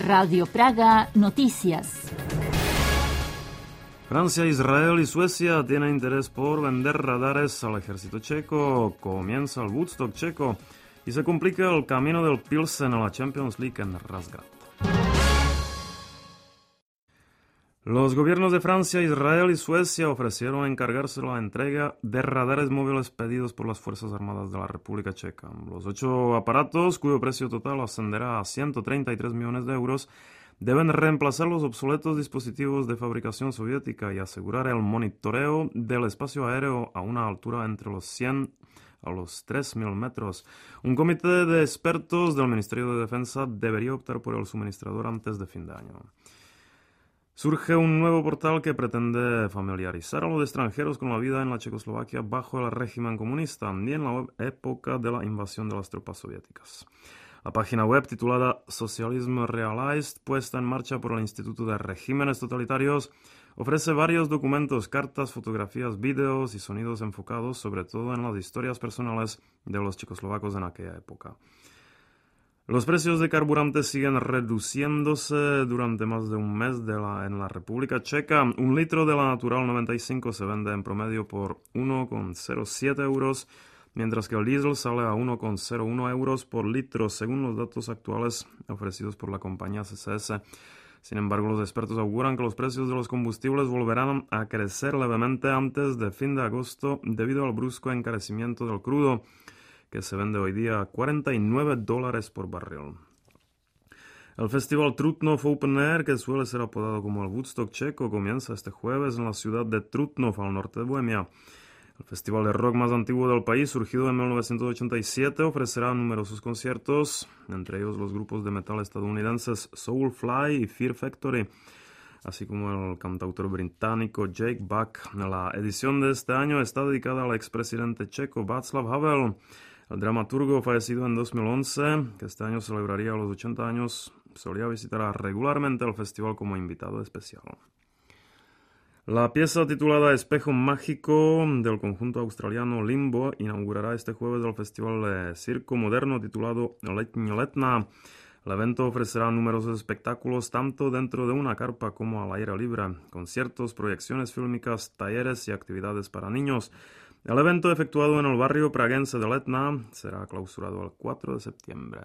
Radio Praga Noticias. Francia, Israel y Suecia tienen interés por vender radares al ejército checo. Comienza el Woodstock checo y se complica el camino del Pilsen a la Champions League en Razgrad. Los gobiernos de Francia, Israel y Suecia ofrecieron encargarse la entrega de radares móviles pedidos por las Fuerzas Armadas de la República Checa. Los 8 aparatos, cuyo precio total ascenderá a 133 millones de euros, deben reemplazar los obsoletos dispositivos de fabricación soviética y asegurar el monitoreo del espacio aéreo a una altura entre los 100 a los 3.000 metros. Un comité de expertos del Ministerio de Defensa debería optar por el suministrador antes de fin de año. Surge un nuevo portal que pretende familiarizar a los extranjeros con la vida en la Checoslovaquia bajo el régimen comunista y en la época de la invasión de las tropas soviéticas. La página web titulada Socialism Realized, puesta en marcha por el Instituto de Regímenes Totalitarios, ofrece varios documentos, cartas, fotografías, vídeos y sonidos enfocados sobre todo en las historias personales de los checoslovacos en aquella época. Los precios de carburantes siguen reduciéndose durante más de un mes en la República Checa. Un litro de la Natural 95 se vende en promedio por 1,07 euros, mientras que el diésel sale a 1,01 euros por litro, según los datos actuales ofrecidos por la compañía CCS. Sin embargo, los expertos auguran que los precios de los combustibles volverán a crecer levemente antes de fin de agosto debido al brusco encarecimiento del crudo, que se vende hoy día a $49 por barril. El festival Trutnov Open Air, que suele ser apodado como el Woodstock checo, comienza este jueves en la ciudad de Trutnov, al norte de Bohemia. El festival de rock más antiguo del país, surgido en 1987, ofrecerá numerosos conciertos, entre ellos los grupos de metal estadounidenses Soulfly y Fear Factory, así como el cantautor británico Jake Buck. La edición de este año está dedicada al expresidente checo Václav Havel. El dramaturgo fallecido en 2011, que este año celebraría los 80 años, solía visitar regularmente el festival como invitado especial. La pieza titulada Espejo Mágico del conjunto australiano Limbo inaugurará este jueves el festival de circo moderno titulado Letní Letná. El evento ofrecerá numerosos espectáculos tanto dentro de una carpa como al aire libre, conciertos, proyecciones fílmicas, talleres y actividades para niños. El evento, efectuado en el barrio praguense de Letná, será clausurado el 4 de septiembre.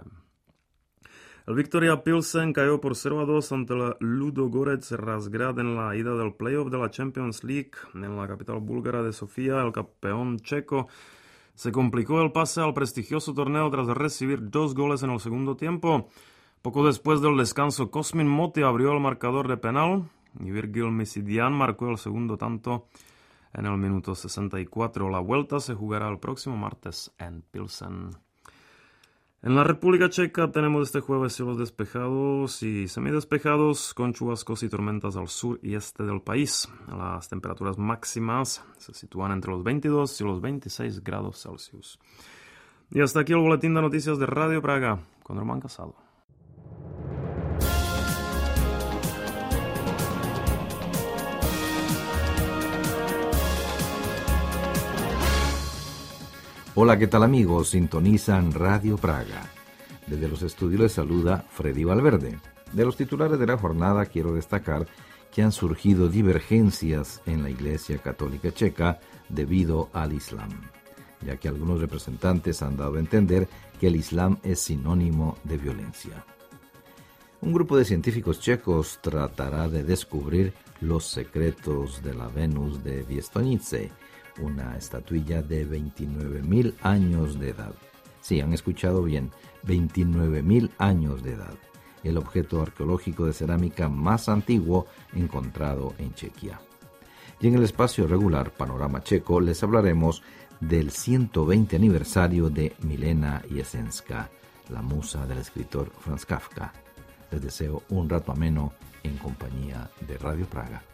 El Viktoria Pilsen cayó por 0-2 ante el Ludogorets Razgrad en la ida del playoff de la Champions League. En la capital búlgara de Sofía, el campeón checo se complicó el pase al prestigioso torneo tras recibir 2 goles en el segundo tiempo. Poco después del descanso, Cosmin Moti abrió el marcador de penal y Virgil Misidian marcó el segundo tanto en el minuto 64. La vuelta se jugará el próximo martes en Pilsen. En la República Checa tenemos este jueves cielos despejados y semidespejados con chubascos y tormentas al sur y este del país. Las temperaturas máximas se sitúan entre los 22 y los 26 grados Celsius. Y hasta aquí el boletín de noticias de Radio Praga con Román Casado. Hola, ¿qué tal amigos? Sintonizan Radio Praga. Desde los estudios les saluda Freddy Valverde. De los titulares de la jornada quiero destacar que han surgido divergencias en la Iglesia Católica Checa debido al Islam, ya que algunos representantes han dado a entender que el Islam es sinónimo de violencia. Un grupo de científicos checos tratará de descubrir los secretos de la Venus de Viestonice, una estatuilla de 29.000 años de edad. Sí, han escuchado bien, 29.000 años de edad. El objeto arqueológico de cerámica más antiguo encontrado en Chequia. Y en el espacio regular Panorama Checo les hablaremos del 120 aniversario de Milena Jesenska, la musa del escritor Franz Kafka. Les deseo un rato ameno en compañía de Radio Praga.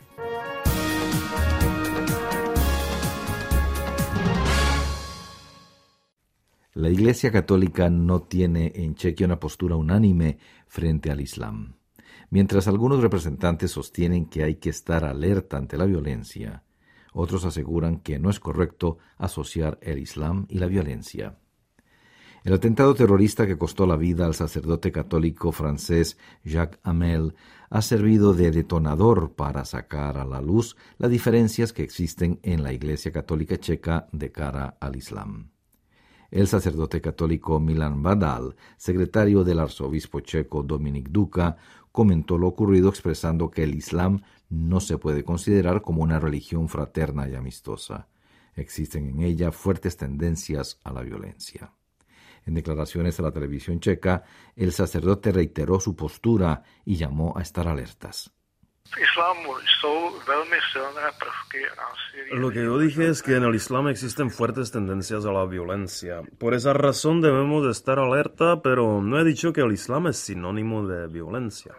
La Iglesia Católica no tiene en Chequia una postura unánime frente al Islam. Mientras algunos representantes sostienen que hay que estar alerta ante la violencia, otros aseguran que no es correcto asociar el Islam y la violencia. El atentado terrorista que costó la vida al sacerdote católico francés Jacques Hamel ha servido de detonador para sacar a la luz las diferencias que existen en la Iglesia Católica Checa de cara al Islam. El sacerdote católico Milan Badal, secretario del arzobispo checo Dominik Duka, comentó lo ocurrido expresando que el Islam no se puede considerar como una religión fraterna y amistosa. Existen en ella fuertes tendencias a la violencia. En declaraciones a la televisión checa, el sacerdote reiteró su postura y llamó a estar alertas. Lo que yo dije es que en el Islam existen fuertes tendencias a la violencia. Por esa razón debemos de estar alerta, pero no he dicho que el Islam es sinónimo de violencia.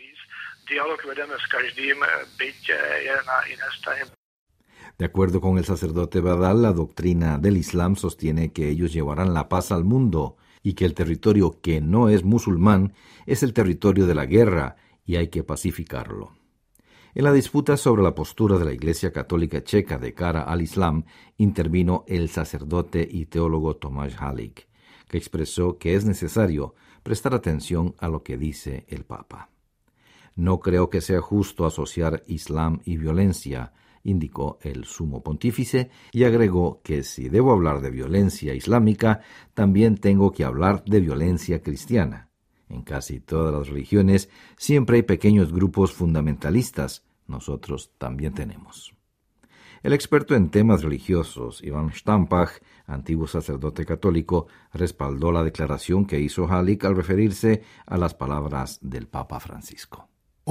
De acuerdo con el sacerdote Badal, la doctrina del Islam sostiene que ellos llevarán la paz al mundo y que el territorio que no es musulmán es el territorio de la guerra y hay que pacificarlo. En la disputa sobre la postura de la Iglesia Católica Checa de cara al Islam intervino el sacerdote y teólogo Tomáš Halik, que expresó que es necesario prestar atención a lo que dice el Papa. No creo que sea justo asociar Islam y violencia, indicó el sumo pontífice, y agregó que si debo hablar de violencia islámica, también tengo que hablar de violencia cristiana. En casi todas las religiones siempre hay pequeños grupos fundamentalistas. Nosotros también tenemos. El experto en temas religiosos, Ivan Štampach, antiguo sacerdote católico, respaldó la declaración que hizo Halik al referirse a las palabras del Papa Francisco.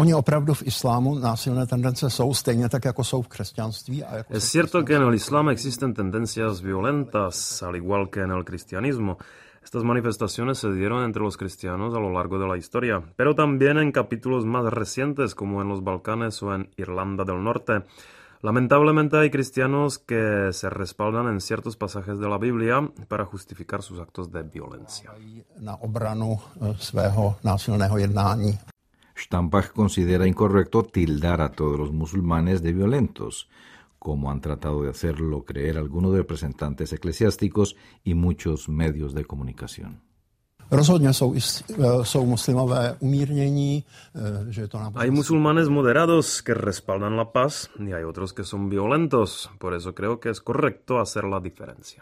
Es cierto que en el Islam existen tendencias violentas, al igual que en el cristianismo. Estas manifestaciones se dieron entre los cristianos a lo largo de la historia, pero también en capítulos más recientes como en los Balcanes o en Irlanda del Norte. Lamentablemente hay cristianos que se respaldan en ciertos pasajes de la Biblia para justificar sus actos de violencia. Štampach considera incorrecto tildar a todos los musulmanes de violentos, como han tratado de hacerlo creer algunos representantes eclesiásticos y muchos medios de comunicación. Hay musulmanes moderados que respaldan la paz y hay otros que son violentos. Por eso creo que es correcto hacer la diferencia.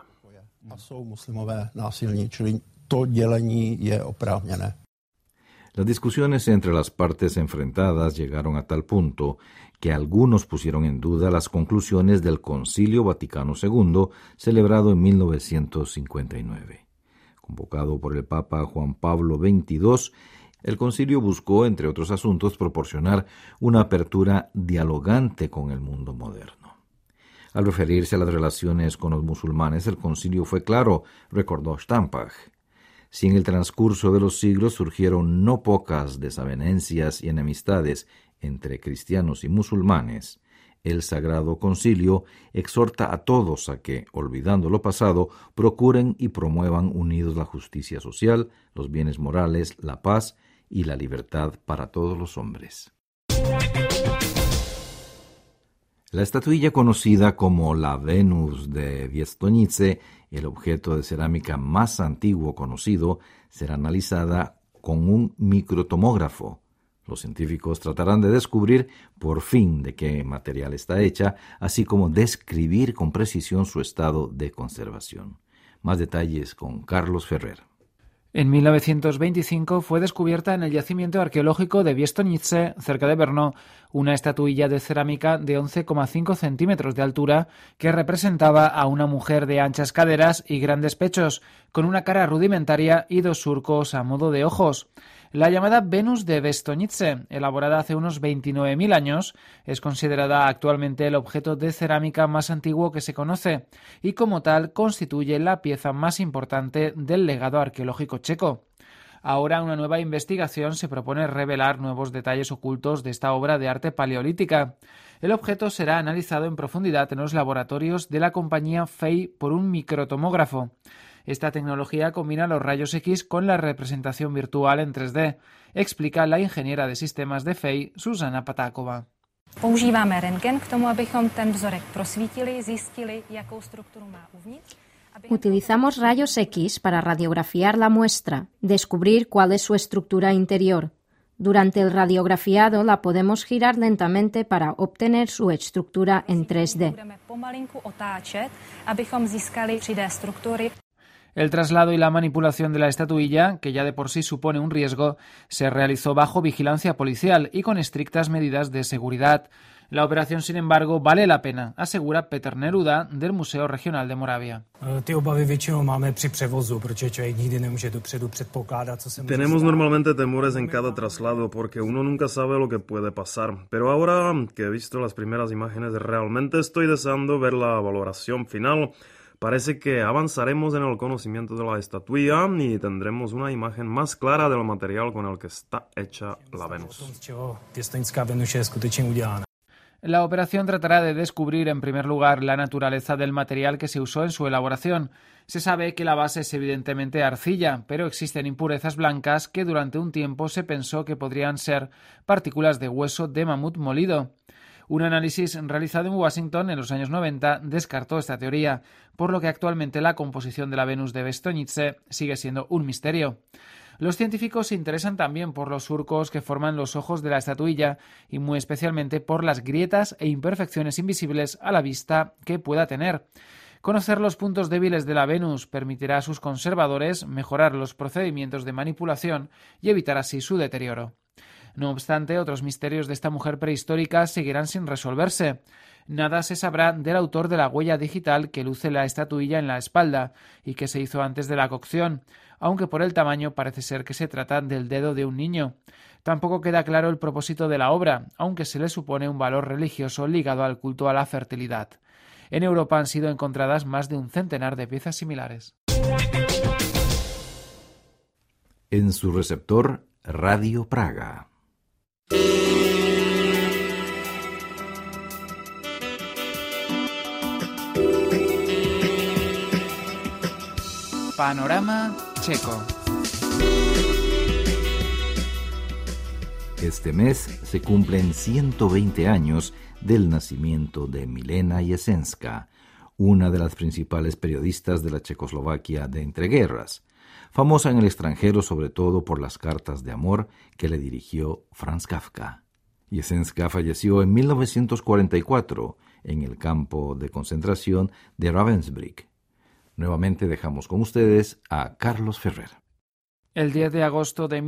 Las discusiones entre las partes enfrentadas llegaron a tal punto que algunos pusieron en duda las conclusiones del Concilio Vaticano II, celebrado en 1959. Convocado por el Papa Juan Pablo XXII, el concilio buscó, entre otros asuntos, proporcionar una apertura dialogante con el mundo moderno. Al referirse a las relaciones con los musulmanes, el concilio fue claro, recordó Štampach. Si en el transcurso de los siglos surgieron no pocas desavenencias y enemistades entre cristianos y musulmanes, el Sagrado Concilio exhorta a todos a que, olvidando lo pasado, procuren y promuevan unidos la justicia social, los bienes morales, la paz y la libertad para todos los hombres. La estatuilla conocida como la Venus de Viestonyice, el objeto de cerámica más antiguo conocido, será analizada con un microtomógrafo. Los científicos tratarán de descubrir por fin de qué material está hecha, así como describir con precisión su estado de conservación. Más detalles con Carlos Ferrer. En 1925 fue descubierta en el yacimiento arqueológico de Viestonyice, cerca de Brno, una estatuilla de cerámica de 11,5 centímetros de altura que representaba a una mujer de anchas caderas y grandes pechos, con una cara rudimentaria y dos surcos a modo de ojos. La llamada Venus de Viestonyice, elaborada hace unos 29.000 años, es considerada actualmente el objeto de cerámica más antiguo que se conoce y como tal constituye la pieza más importante del legado arqueológico checo. Ahora una nueva investigación se propone revelar nuevos detalles ocultos de esta obra de arte paleolítica. El objeto será analizado en profundidad en los laboratorios de la compañía FEI por un microtomógrafo. Esta tecnología combina los rayos X con la representación virtual en 3D, explica la ingeniera de sistemas de FEI, Zuzana Patáková. Používáme rentgen k tomu, abychom ten vzorek prosvítili, zjistili, jakou strukturu má uvnitř. Utilizamos rayos X para radiografiar la muestra, descubrir cuál es su estructura interior. Durante el radiografiado la podemos girar lentamente para obtener su estructura en 3D. El traslado y la manipulación de la estatuilla, que ya de por sí supone un riesgo, se realizó bajo vigilancia policial y con estrictas medidas de seguridad. La operación, sin embargo, vale la pena, asegura Petr Neruda del Museo Regional de Moravia. Tenemos normalmente temores en cada traslado porque uno nunca sabe lo que puede pasar. Pero ahora que he visto las primeras imágenes, realmente estoy deseando ver la valoración final. Parece que avanzaremos en el conocimiento de la estatuilla y tendremos una imagen más clara del material con el que está hecha la Venus. La operación tratará de descubrir, en primer lugar, la naturaleza del material que se usó en su elaboración. Se sabe que la base es evidentemente arcilla, pero existen impurezas blancas que durante un tiempo se pensó que podrían ser partículas de hueso de mamut molido. Un análisis realizado en Washington en los años 90 descartó esta teoría, por lo que actualmente la composición de la Venus de Bestonice sigue siendo un misterio. Los científicos se interesan también por los surcos que forman los ojos de la estatuilla y muy especialmente por las grietas e imperfecciones invisibles a la vista que pueda tener. Conocer los puntos débiles de la Venus permitirá a sus conservadores mejorar los procedimientos de manipulación y evitar así su deterioro. No obstante, otros misterios de esta mujer prehistórica seguirán sin resolverse. Nada se sabrá del autor de la huella digital que luce la estatuilla en la espalda y que se hizo antes de la cocción, aunque por el tamaño parece ser que se trata del dedo de un niño. Tampoco queda claro el propósito de la obra, aunque se le supone un valor religioso ligado al culto a la fertilidad. En Europa han sido encontradas más de un centenar de piezas similares. En su receptor, Radio Praga. Panorama checo. Este mes se cumplen 120 años del nacimiento de Milena Jesenska, una de las principales periodistas de la Checoslovaquia de entreguerras, famosa en el extranjero sobre todo por las cartas de amor que le dirigió Franz Kafka. Jesenska falleció en 1944 en el campo de concentración de Ravensbrück. Nuevamente dejamos con ustedes a Carlos Ferrer. El 10 de agosto de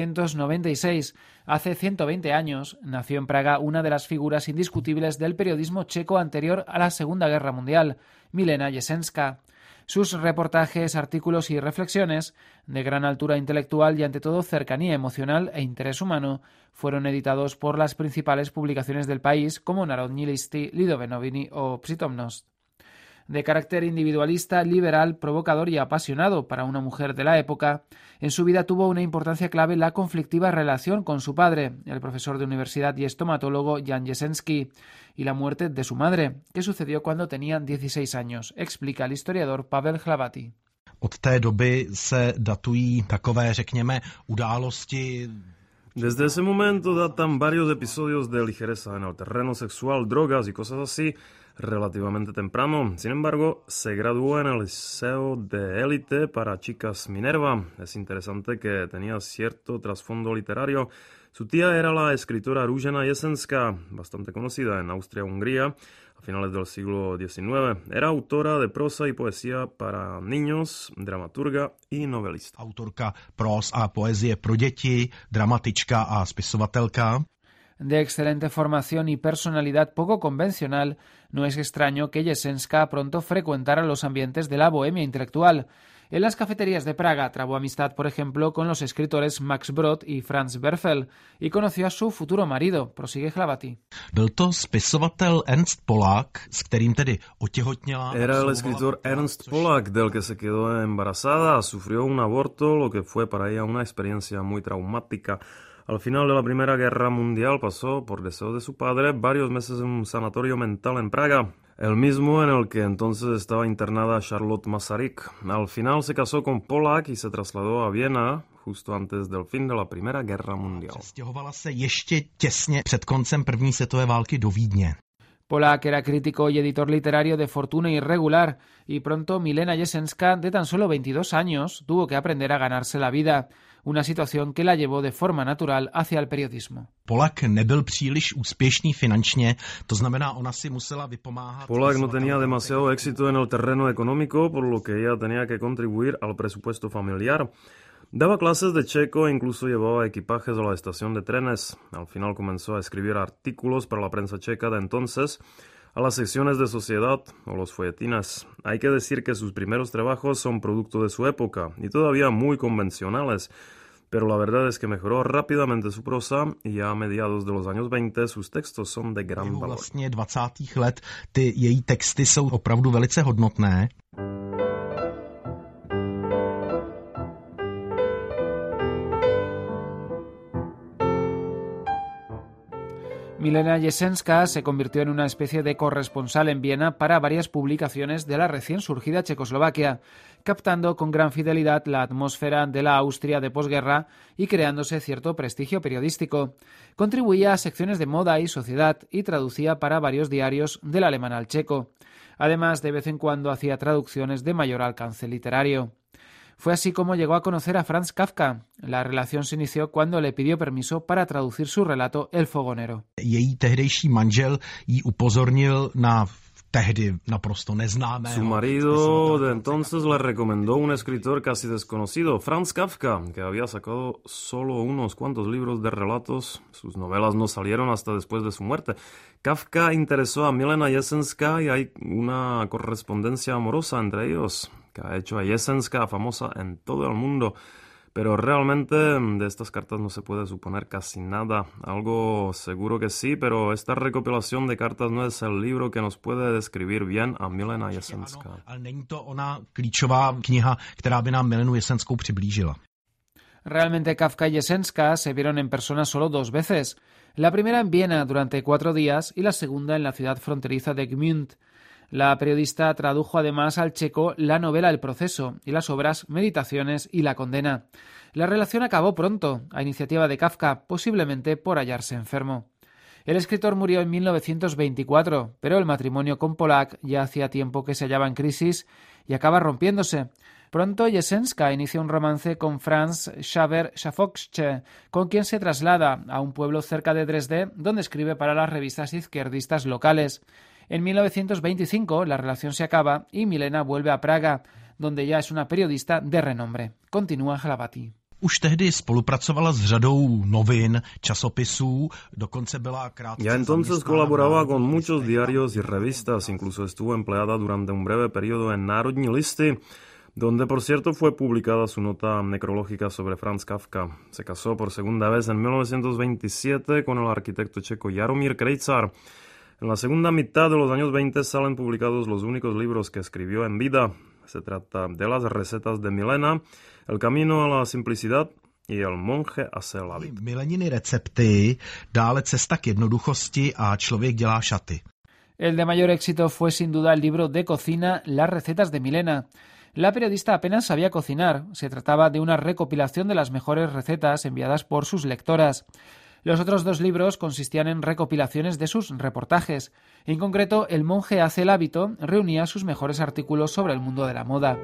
1896, hace 120 años, nació en Praga una de las figuras indiscutibles del periodismo checo anterior a la Segunda Guerra Mundial, Milena Jesenska. Sus reportajes, artículos y reflexiones, de gran altura intelectual y ante todo cercanía emocional e interés humano, fueron editados por las principales publicaciones del país como Narodní listy, Lidové noviny o Přítomnost. De carácter individualista, liberal, provocador y apasionado para una mujer de la época, en su vida tuvo una importancia clave la conflictiva relación con su padre, el profesor de universidad y estomatólogo Jan Jesensky, y la muerte de su madre, que sucedió cuando tenía 16 años, explica el historiador Pavel Hlavatý. Od té doby se datují takové, řekněme, události. Desde ese momento datan varios episodios de ligereza en el terreno sexual, drogas y cosas así, relativamente temprano. Sin embargo, se graduó en el liceo de élite para chicas Minerva. Es interesante que tenía cierto trasfondo literario. Su tía era la escritora Růžena Jesenská, bastante conocida en Austria-Hungría a finales del siglo XIX. Era autora de prosa y poesía para niños, dramaturga y novelista. Autorka pros a poezie pro děti, dramatička a spisovatelka. De excelente formación y personalidad poco convencional, no es extraño que Jesenska pronto frecuentara los ambientes de la bohemia intelectual. En las cafeterías de Praga trabó amistad, por ejemplo, con los escritores Max Brod y Franz Werfel y conoció a su futuro marido, prosigue Hlavatý. Byl to spisovatel Ernst Polák, s kterým tedy otěhotněla. Era el escritor Ernst Polák, del que se quedó embarazada, sufrió un aborto, lo que fue para ella una experiencia muy traumática. Al final de la Primera Guerra Mundial pasó, por deseo de su padre, varios meses en un sanatorio mental en Praga, el mismo en el que entonces estaba internada Charlotte Masaryk. Al final se casó con Polák y se trasladó a Viena justo antes del fin de la Primera Guerra Mundial. Přestěhovala se ještě těsně před koncem první světové války do Vídně. Polák era crítico y editor literario de fortuna irregular, y pronto Milena Jesenská, de tan solo 22 años, tuvo que aprender a ganarse la vida, una situación que la llevó de forma natural hacia el periodismo. Polák nebyl příliš úspěšný finančně, to znamená, ona si musela vypomáhat. Polák no tenía demasiado éxito en el terreno económico, por lo que ella tenía que contribuir al presupuesto familiar. Daba clases de checo e incluso llevaba equipajes a la estación de trenes. Al final comenzó a escribir artículos para la prensa checa de entonces, a las secciones de sociedad o los folletines. Hay que decir que sus primeros trabajos son producto de su época y todavía muy convencionales, pero la verdad es que mejoró rápidamente su prosa y ya a mediados de los años 20 sus textos son de gran valor. Vlastně 20. let ty její texty jsou opravdu velice hodnotné. Milena Jesenská se convirtió en una especie de corresponsal en Viena para varias publicaciones de la recién surgida Checoslovaquia, captando con gran fidelidad la atmósfera de la Austria de posguerra y creándose cierto prestigio periodístico. Contribuía a secciones de moda y sociedad y traducía para varios diarios del alemán al checo. Además, de vez en cuando hacía traducciones de mayor alcance literario. Fue así como llegó a conocer a Franz Kafka. La relación se inició cuando le pidió permiso para traducir su relato El fogonero. Její tehdejší manžel jí upozornil na tehdy naprosto neznámého. Su marido de entonces le recomendó un escritor casi desconocido, Franz Kafka, que había sacado solo unos cuantos libros de relatos. Sus novelas no salieron hasta después de su muerte. Kafka interesó a Milena Jesenská y hay una correspondencia amorosa entre ellos, que ha hecho a Jesenská famosa en todo el mundo. Pero realmente de estas cartas no se puede suponer casi nada. Algo seguro que sí, pero esta recopilación de cartas no es el libro que nos puede describir bien a Milena Jesenská. Ale není to ona klíčová kniha, která by nám Milenu Jesenskou přiblížila. Realmente Kafka y Jesenská se vieron en persona solo 2 veces. La primera en Viena durante 4 días y la segunda en la ciudad fronteriza de Gmünd. La periodista tradujo además al checo la novela El proceso y las obras Meditaciones y La condena. La relación acabó pronto, a iniciativa de Kafka, posiblemente por hallarse enfermo. El escritor murió en 1924, pero el matrimonio con Polák ya hacía tiempo que se hallaba en crisis y acaba rompiéndose. Pronto Jesenská inicia un romance con Franz Xaver-Szafowsky, con quien se traslada a un pueblo cerca de Dresde, donde escribe para las revistas izquierdistas locales. En 1925 la relación se acaba y Milena vuelve a Praga, donde ya es una periodista de renombre. Continúa Hlavatý. Už tehdy spolupracovala s řadou novin, časopisů, dokonce byla krátce Ya entonces colaboraba con muchos diarios y revistas, incluso estuvo empleada durante un breve periodo en Národní listy, donde por cierto fue publicada su nota necrológica sobre Franz Kafka. Se casó por segunda vez en 1927 con el arquitecto checo Jaromír Krejcar. En la segunda mitad de los años 20 salen publicados los únicos libros que escribió en vida. Se trata de las recetas de Milena, El camino a la simplicidad y El monje hace el hábito. Mileniny recepty, dále Cesta k jednoduchosti a Člověk dělá šaty. El de mayor éxito fue sin duda el libro de cocina Las recetas de Milena. La periodista apenas sabía cocinar. Se trataba de una recopilación de las mejores recetas enviadas por sus lectoras. Los otros 2 libros consistían en recopilaciones de sus reportajes. En concreto, El monje hace el hábito reunía sus mejores artículos sobre el mundo de la moda.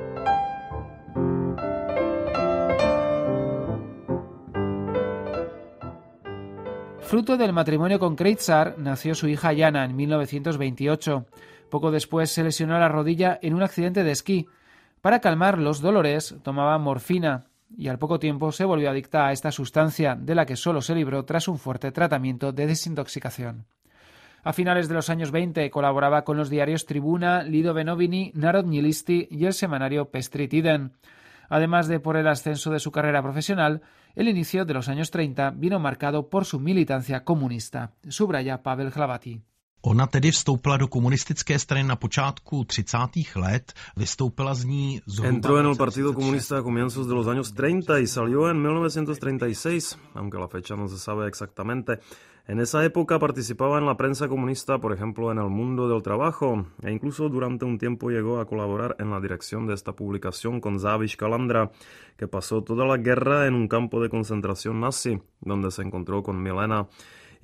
Fruto del matrimonio con Krejcar nació su hija Jana en 1928. Poco después se lesionó la rodilla en un accidente de esquí. Para calmar los dolores tomaba morfina y al poco tiempo se volvió adicta a esta sustancia, de la que solo se libró tras un fuerte tratamiento de desintoxicación. A finales de los años 20 colaboraba con los diarios Tribuna, Lidové noviny, Národní listy y el semanario Pestrý týden. Además de por el ascenso de su carrera profesional, el inicio de los años 30 vino marcado por su militancia comunista, subraya Pavel Hlavatý. Ona tedy vstoupila do komunistické strany na počátku 30. let, vystoupila z ní zhruba... Entró en el Partido Comunista a comienzos de los años 30 y salió en 1936, aunque la fecha no se sabe exactamente. En esa época participaba en la prensa comunista, por ejemplo, en El Mundo del Trabajo, e incluso durante un tiempo llegó a colaborar en la dirección de esta publicación con Záviš Kalandra, que pasó toda la guerra en un campo de concentración nazi, donde se encontró con Milena.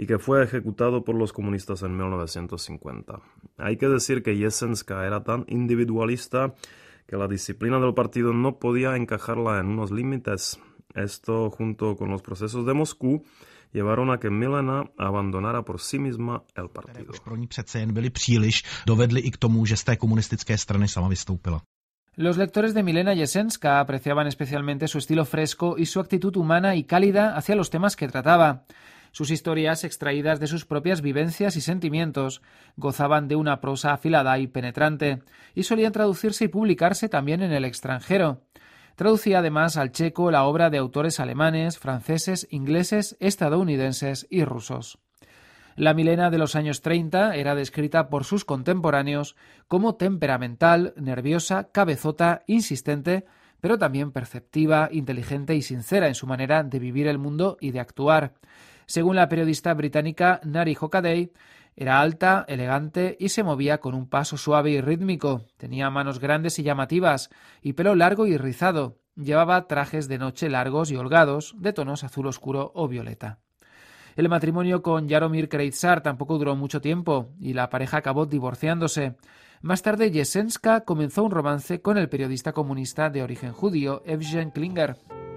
y que fue ejecutado por los comunistas en 1950. Hay que decir que Jesenská era tan individualista que la disciplina del partido no podía encajarla en unos límites. Esto, junto con los procesos de Moscú, llevaron a que Milena abandonara por sí misma el partido. Pro ní přece jen byli příliš, dovedli i k tomu, že z té komunistické strany sama vystoupila. Los lectores de Milena Jesenská apreciaban especialmente su estilo fresco y su actitud humana y cálida hacia los temas que trataba. Sus historias, extraídas de sus propias vivencias y sentimientos, gozaban de una prosa afilada y penetrante, y solían traducirse y publicarse también en el extranjero. Traducía además al checo la obra de autores alemanes, franceses, ingleses, estadounidenses y rusos. La Milena de los años 30 era descrita por sus contemporáneos como temperamental, nerviosa, cabezota, insistente, pero también perceptiva, inteligente y sincera en su manera de vivir el mundo y de actuar. Según la periodista británica Nari Hockaday, era alta, elegante y se movía con un paso suave y rítmico. Tenía manos grandes y llamativas y pelo largo y rizado. Llevaba trajes de noche largos y holgados, de tonos azul oscuro o violeta. El matrimonio con Jaromír Krejcar tampoco duró mucho tiempo y la pareja acabó divorciándose. Más tarde, Jesenská comenzó un romance con el periodista comunista de origen judío Evgen Klinger.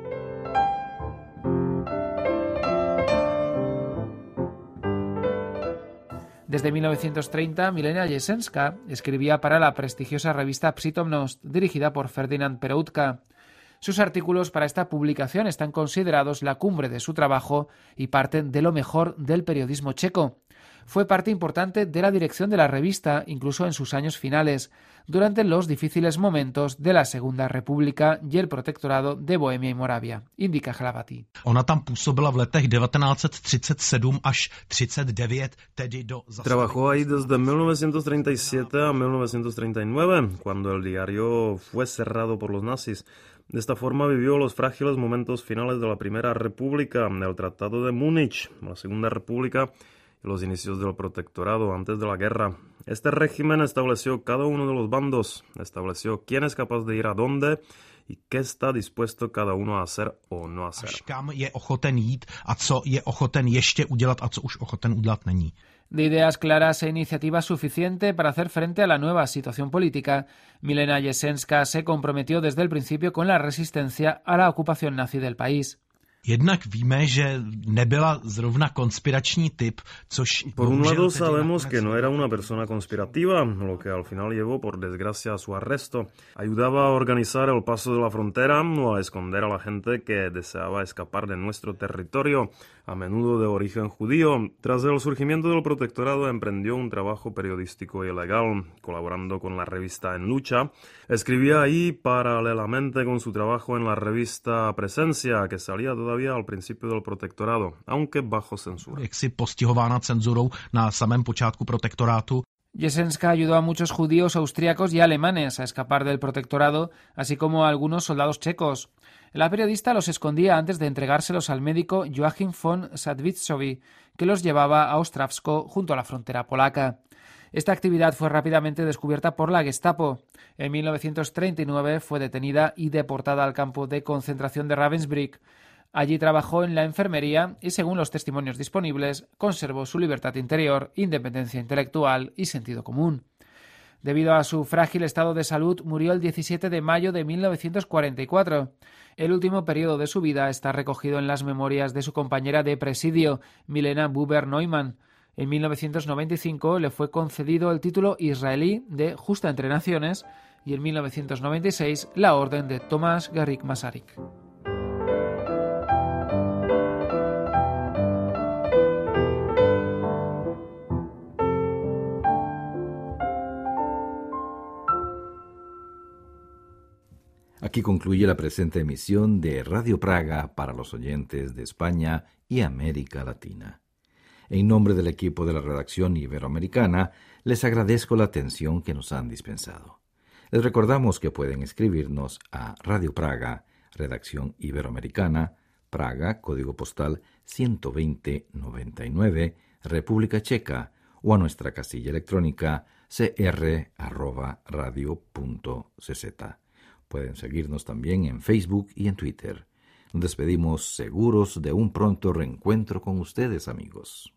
Desde 1930, Milena Jesenská escribía para la prestigiosa revista Přítomnost, dirigida por Ferdinand Peroutka. Sus artículos para esta publicación están considerados la cumbre de su trabajo y parten de lo mejor del periodismo checo. Fue parte importante de la dirección de la revista, incluso en sus años finales, durante los difíciles momentos de la Segunda República y el protectorado de Bohemia y Moravia, indica Hlavatý. Ona tam působila v letech 1937 až 39, tedy do... Trabajó ahí desde 1937 a 1939, cuando el diario fue cerrado por los nazis. De esta forma vivió los frágiles momentos finales de la Primera República, el Tratado de Múnich, la Segunda República y los inicios del protectorado antes de la guerra. Este régimen estableció cada uno de los bandos, estableció quién es capaz de ir a dónde y qué está dispuesto cada uno a hacer o no hacer. Až kam je ochoten jít a co je ochoten ještě udělat a co už ochoten udělat není. De ideas claras e iniciativa suficiente para hacer frente a la nueva situación política, Milena Jesenská se comprometió desde el principio con la resistencia a la ocupación nazi del país. Jednak víme, že nebyla zrovna konspirační typ, což... Por un lado sabemos que no era una persona conspirativa, lo que al final llevó por desgracia a su arresto. Ayudaba a organizar el paso de la frontera o a esconder a la gente que deseaba escapar de nuestro territorio, a menudo de origen judío. Tras el surgimiento del protectorado emprendió un trabajo periodístico y legal, colaborando con la revista En Lucha. Escribía ahí paralelamente con su trabajo en la revista Presencia, que salía todavía al principio del protectorado, aunque bajo censura. Jaksi postihována cenzurou na samém počátku protektorátu. Jesenská ayudó a muchos judíos austríacos y alemanes a escapar del protectorado, así como a algunos soldados checos. La periodista los escondía antes de entregárselos al médico Joachim von Sadwizowy, que los llevaba a Ostravsko, junto a la frontera polaca. Esta actividad fue rápidamente descubierta por la Gestapo. En 1939 fue detenida y deportada al campo de concentración de Ravensbrück. Allí trabajó en la enfermería y, según los testimonios disponibles, conservó su libertad interior, independencia intelectual y sentido común. Debido a su frágil estado de salud, murió el 17 de mayo de 1944. El último periodo de su vida está recogido en las memorias de su compañera de presidio, Milena Buber-Neumann. En 1995 le fue concedido el título israelí de Justa entre Naciones y en 1996 la orden de Tomás Garrick Masaryk. Aquí concluye la presente emisión de Radio Praga para los oyentes de España y América Latina. En nombre del equipo de la redacción iberoamericana, les agradezco la atención que nos han dispensado. Les recordamos que pueden escribirnos a Radio Praga, redacción iberoamericana, Praga, código postal 12099, República Checa, o a nuestra casilla electrónica cr@radio.cz. Pueden seguirnos también en Facebook y en Twitter. Nos despedimos seguros de un pronto reencuentro con ustedes, amigos.